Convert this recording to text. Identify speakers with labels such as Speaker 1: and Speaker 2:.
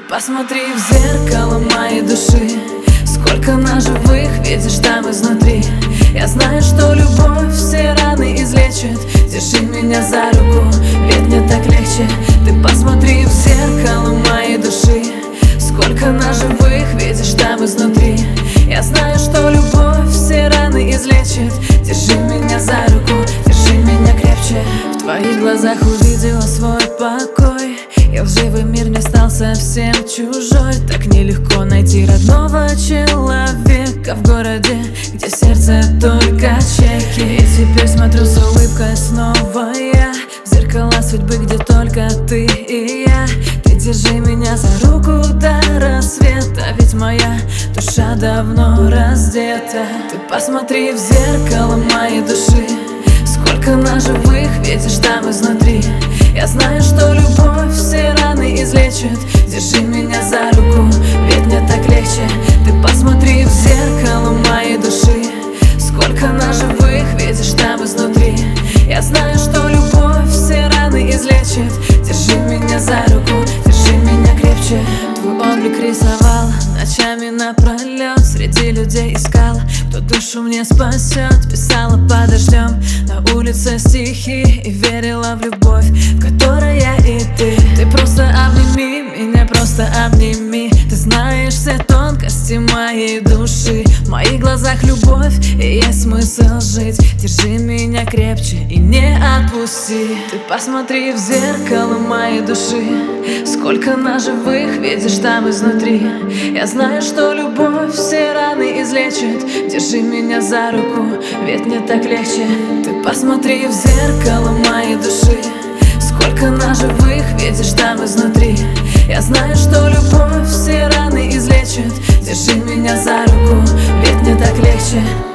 Speaker 1: посмотри в зеркало моей души. Сколько ножевых видишь там изнутри. Я знаю, что любовь все раны излечит. Держи меня за руку, ведь мне так легче. Ты посмотри в зеркало моей души. Сколько ножевых видишь там изнутри. Я знаю, что любовь все раны излечит. Держи меня за руку, держи меня крепче. В твоих глазах увидела свой покой. Я в живой мир не стал совсем чужой. Так нелегко найти родного человека в городе, где в сердце только чеки. И теперь смотрю с улыбкой снова я в зеркала судьбы, где только ты и я. Ты держи меня за руку до рассвета, ведь моя душа давно раздета. Ты посмотри в зеркало моей души. Сколько ножевых видишь там изнутри. Я знаю, что любовь все раны излечит. Держи меня за руку, ведь мне так легче. Ты посмотри в зеркало моей души. Сколько ножевых видишь там изнутри. Я знаю, что любовь все раны излечит. Держи меня за руку, держи меня крепче. Твой облик рисовал ночами напролет. Среди людей искала, кто душу мне спасет. Писала под дождем на улице стихи и верила в любовь, в которой я и ты. Ты просто обними меня, просто обними. Ты знаешь все тонкости моей души. В моих глазах любовь и есть смысл жить. Держи меня крепче и не отпусти. Ты посмотри в зеркало моей души. Сколько ножевых видишь там изнутри. Я знаю, что любовь все раны излечит. Держи меня за руку, ведь мне так легче. Ты посмотри в зеркало моей души. Сколько ножевых видишь там изнутри. Я знаю, что любовь все раны излечит. Держи меня за руку, ведь мне так легче.